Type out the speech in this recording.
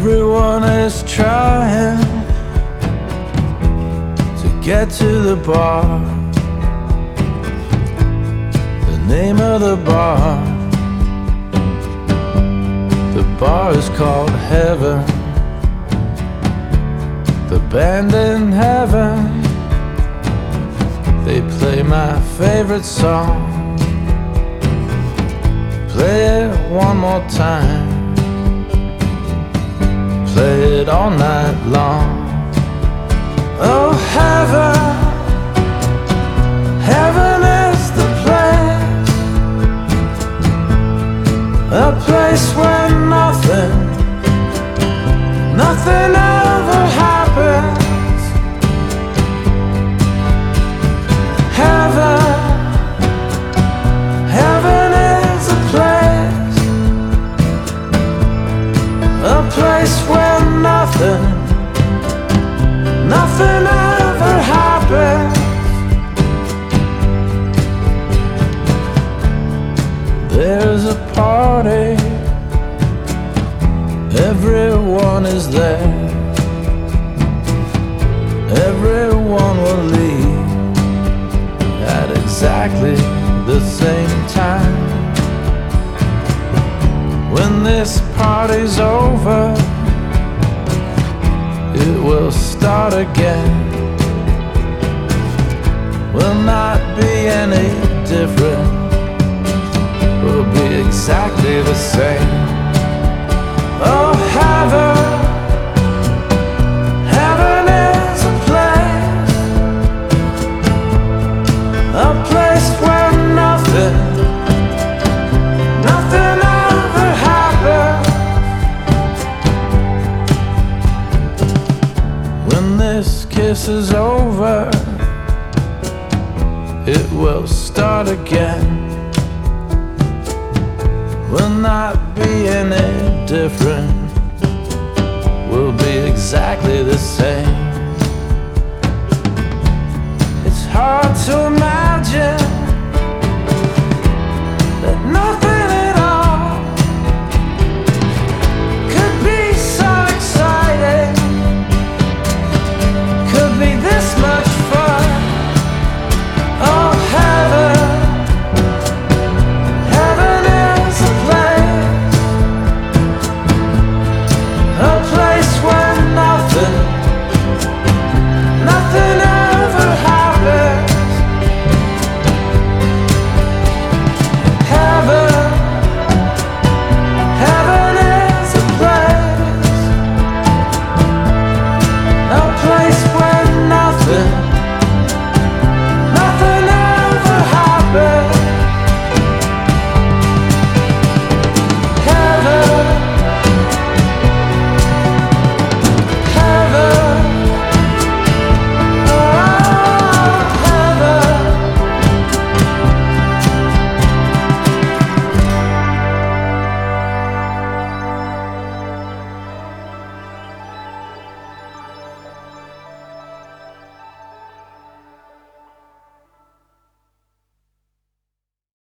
Everyone is trying to get to the bar. The name of the bar is called Heaven. The band in heaven, they play my favorite song. Play it one more time, play it all night long. Oh, heaven, heaven is the place, a place where nothing ever happens. Heaven, heaven is a place where nothing ever happens. There's a party, everyone is there. Everyone will leave at exactly the same time. When this party's over, it will start again. Will not be any different, will be exactly the same. Oh, heaven, heaven is a place where nothing ever happens. When this kiss is over, it will start again. Will not be any different, will be exactly the same. It's hard to imagine